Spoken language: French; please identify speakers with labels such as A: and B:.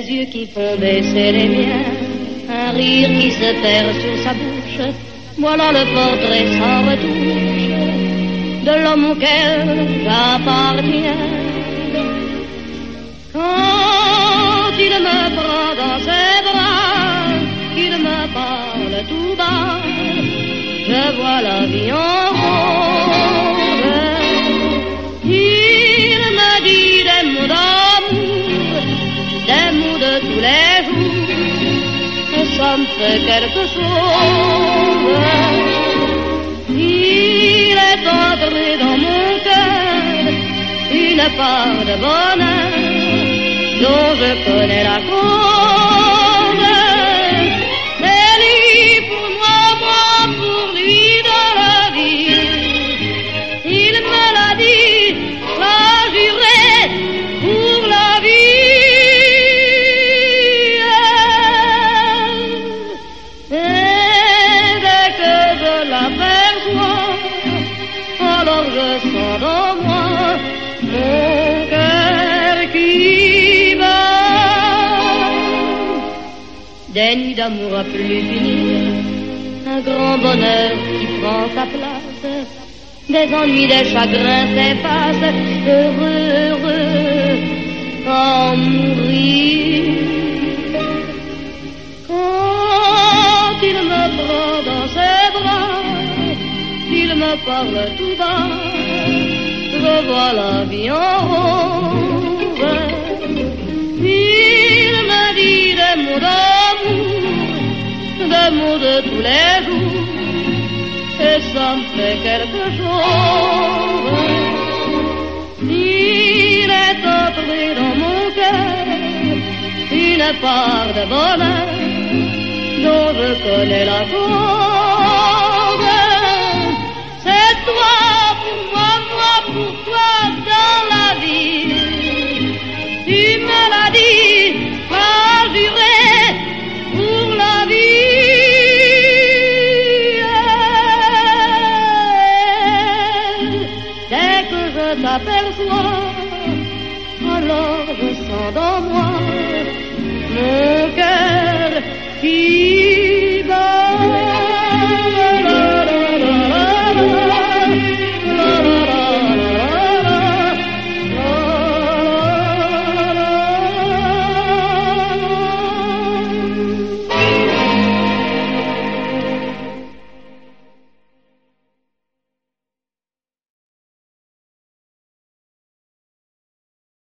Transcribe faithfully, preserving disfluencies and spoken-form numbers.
A: yeux qui font baisser les miens, un rire qui se perd sur sa bouche, voilà le portrait sans retouche de l'homme auquel j'appartiens. Quand il me prend dans ses bras, qu'il me parle tout bas, je vois la vie en rose. Il me dit des mots d'amour, des mots de tous les jours, et ça me fait quelque chose. Il est entré dans mon cœur une part de bonheur dont je connais la cause. C'est lui pour moi, moi pour lui dans la vie. Il me l'a dit, l'a juré pour la vie. Et dès que je l'aperçois, alors je sens dans moi mon cœur qui bat. Des nuits d'amour à plus finir, un grand bonheur qui prend sa place, des ennuis, des chagrins s'effacent, heureux, heureux, en mourir. Quand il me prend dans ses bras, il me parle tout bas, je vois la vie en rose. Il me dit des mots d'amour, des mots de tous les jours, et ça me fait quelque chose. Il est entré dans mon cœur une part de bonheur dont je connais la cause. C'est toi pour moi, moi pour toi dans la vie. Tu me l'as dit, m'as juré pour la vie. Dès que je t'aperçois, alors je sens dans moi mon cœur qui